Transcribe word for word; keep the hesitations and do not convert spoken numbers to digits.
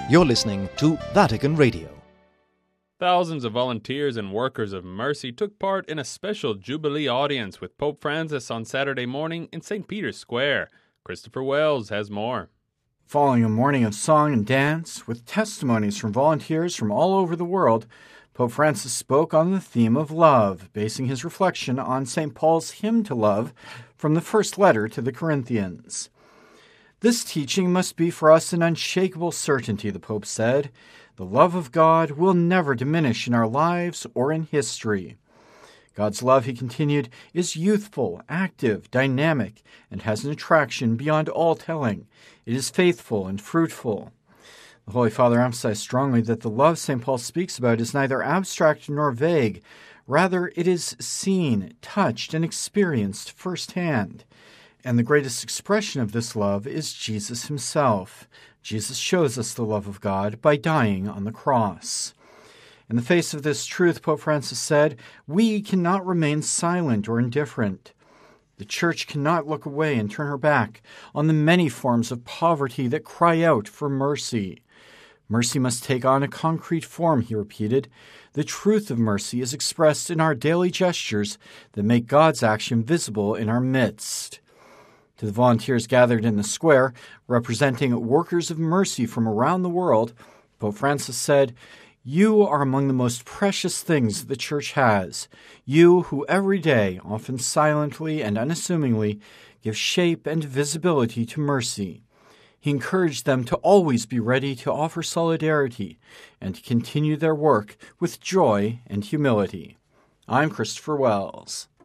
You're listening to Vatican Radio. Thousands of volunteers and workers of mercy took part in a special Jubilee audience with Pope Francis on Saturday morning in Saint Peter's Square. Christopher Wells has more. Following a morning of song and dance, with testimonies from volunteers from all over the world, Pope Francis spoke on the theme of love, basing his reflection on Saint Paul's hymn to love from the first letter to the Corinthians. This teaching must be for us an unshakable certainty, the Pope said. The love of God will never diminish in our lives or in history. God's love, he continued, is youthful, active, dynamic, and has an attraction beyond all telling. It is faithful and fruitful. The Holy Father emphasized strongly that the love Saint Paul speaks about is neither abstract nor vague. Rather, it is seen, touched, and experienced firsthand. And the greatest expression of this love is Jesus himself. Jesus shows us the love of God by dying on the cross. In the face of this truth, Pope Francis said, we cannot remain silent or indifferent. The Church cannot look away and turn her back on the many forms of poverty that cry out for mercy. Mercy must take on a concrete form, he repeated. The truth of mercy is expressed in our daily gestures that make God's action visible in our midst. To the volunteers gathered in the square, representing workers of mercy from around the world, Pope Francis said, you are among the most precious things the Church has. You who every day, often silently and unassumingly, give shape and visibility to mercy. He encouraged them to always be ready to offer solidarity and to continue their work with joy and humility. I'm Christopher Wells.